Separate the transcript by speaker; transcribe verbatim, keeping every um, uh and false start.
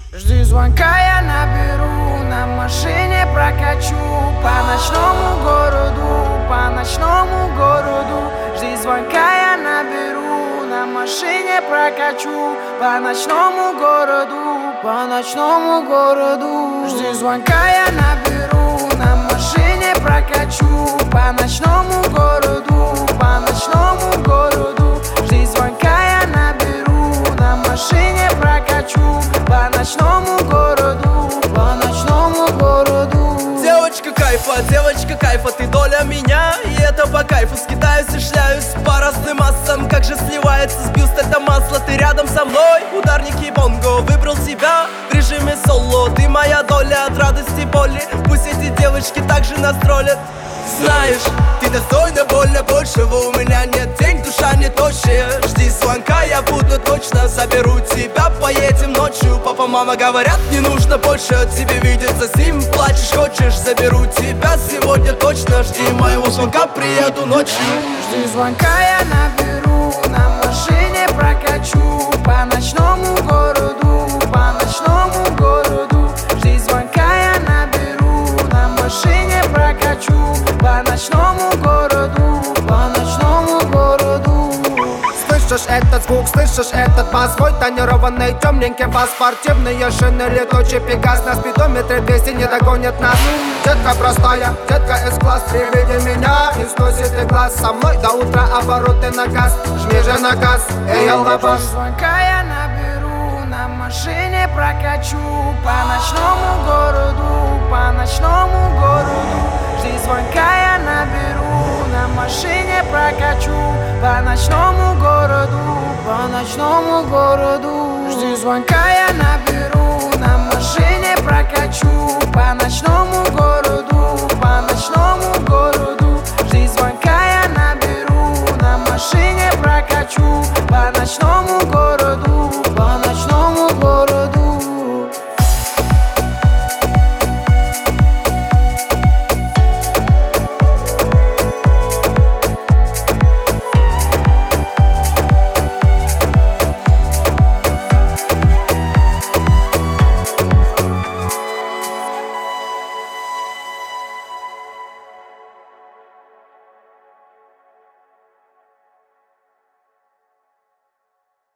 Speaker 1: Жди звонка, я наберу, на машине прокачу по ночному городу, по ночному городу. Жди звонка, я наберу, на машине прокачу по ночному городу, по ночному городу. Жди звонка, я наберу, на машине прокачу по ночному городу, по ночному городу. Жди звонка, я наберу, на машине прокачу по ночному городу, по ночному городу.
Speaker 2: Девочка кайфа, девочка кайфа, ты доля меня, и это по кайфу. Скитаюсь и шляюсь по разным массам, как же сливается с бюст это масло. Ты рядом со мной, ударники бонго, выбрал себя в режиме соло. Ты моя доля от радости боли, пусть эти девочки также настролят. Знаешь, ты достойна более большего, у меня нет денег, душа не тощая. Жди звонка, я буду точно, заберу тебя, поедем ночью. Папа, мама говорят, не нужно больше от тебе видеться с ним. Плачешь, хочешь, заберу тебя сегодня точно. Жди моего звонка, приеду ночью.
Speaker 1: Жди звонка, я наберу, на машине прокачу по ночному городу, по ночному городу. Жди звонка, я наберу, на машине прокачу по ночному городу, по ночному городу.
Speaker 3: Слышишь этот звук, слышишь этот бас? Свой тонированный темненький бас. Спортивные шины, летучий пегас. На спидометре двести не догонят нас. Детка простая, детка С-класс. При виде меня не сносит и глаз. Со мной до утра обороты на газ. Жми же на газ, эй, аллабаш.
Speaker 1: Звонка я наберу, на машине прокачу по ночному городу, по ночному городу. Жди звонка, я наберу, на машине прокачу по ночному городу, по ночному городу. Жди звонка, я наберу, на машине прокачу по ночному городу, по ночному городу. Жди звонка, я наберу, на машине прокачу по ночному городу.